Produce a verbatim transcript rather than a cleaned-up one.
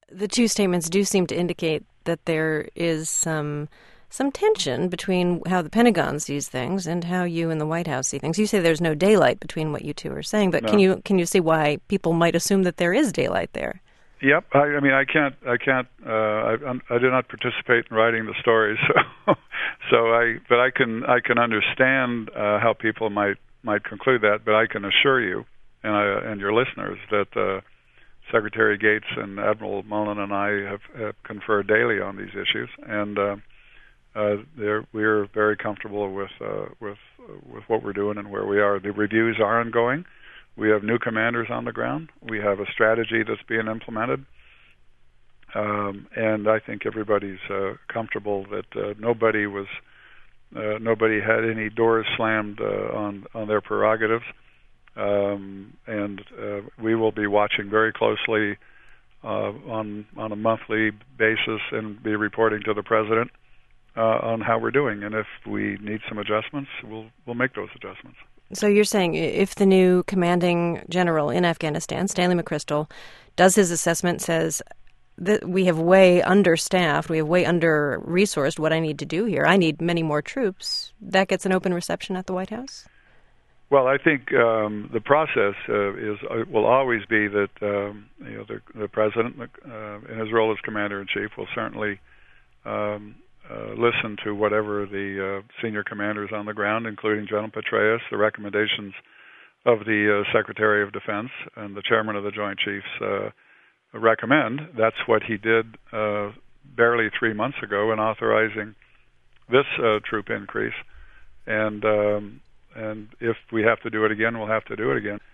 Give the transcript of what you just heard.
The two statements do seem to indicate that there is some some tension between how the Pentagon sees things and how you in the White House see things. You say there's no daylight between what you two are saying, but no. can you can you see why people might assume that there is daylight there? Yep. I, I mean, I can't. I can't. Uh, I, I did not participate in writing the stories, so, so I. But I can. I can understand uh, how people might might conclude that. But I can assure you, and I, and your listeners, that uh, Secretary Gates and Admiral Mullen and I have, have conferred daily on these issues, and uh, uh, we're very comfortable with uh, with with what we're doing and where we are. The reviews are ongoing. We have new commanders on the ground. We have a strategy that's being implemented. Um, and I think everybody's uh, comfortable that uh, nobody was, uh, nobody had any doors slammed uh, on, on their prerogatives. Um, and uh, we will be watching very closely uh, on, on a monthly basis and be reporting to the President uh, on how we're doing. And if we need some adjustments, we'll, we'll make those adjustments. So you're saying if the new commanding general in Afghanistan, Stanley McChrystal, does his assessment, says that we have way understaffed, we have way under-resourced what I need to do here, I need many more troops, that gets an open reception at the White House? Well, I think um, the process uh, is uh, will always be that um, you know the, the President, uh, in his role as Commander-in-Chief, will certainly um, Uh, listen to whatever the uh, senior commanders on the ground, including General Petraeus, the recommendations of the uh, Secretary of Defense and the Chairman of the Joint Chiefs uh, recommend. That's what he did uh, barely three months ago in authorizing this uh, troop increase. And um, and if we have to do it again, we'll have to do it again.